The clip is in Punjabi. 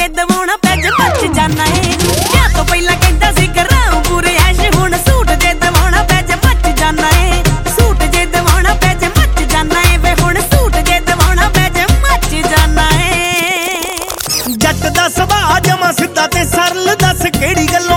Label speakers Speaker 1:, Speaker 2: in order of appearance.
Speaker 1: ਜੇ ਦਵਾਉਣਾ ਪੈ ਜੇ ਮੱਚ ਜਾਣਾ ਏ। ਵਿਆਹ ਤੋਂ ਪਹਿਲਾਂ ਕਹਿੰਦਾ ਸੀ ਕਰਾਉ ਪੂਰੇ ਐਸ਼, ਹੁਣ ਸੂਟ ਜੇ ਦਵਾਉਣਾ ਪੈ ਜੇ ਮੱਚ ਜਾਣਾ ਏ। ਸੂਟ ਜੇ ਦਵਾਉਣਾ ਪੈ ਜੇ ਮੱਚ ਜਾਣਾ ਏ ਵੇ, ਹੁਣ ਸੂਟ ਜੇ ਦਵਾਉਣਾ ਪੈ ਜੇ ਮੱਚ ਜਾਣਾ ਏ।
Speaker 2: ਜੱਟ ਦਾ ਸੁਭਾਅ ਜਮਾਂ ਸਿੱਧਾ ਤੇ ਸਰਲ, ਦੱਸ ਕਿਹੜੀ ਗੱਲੋਂ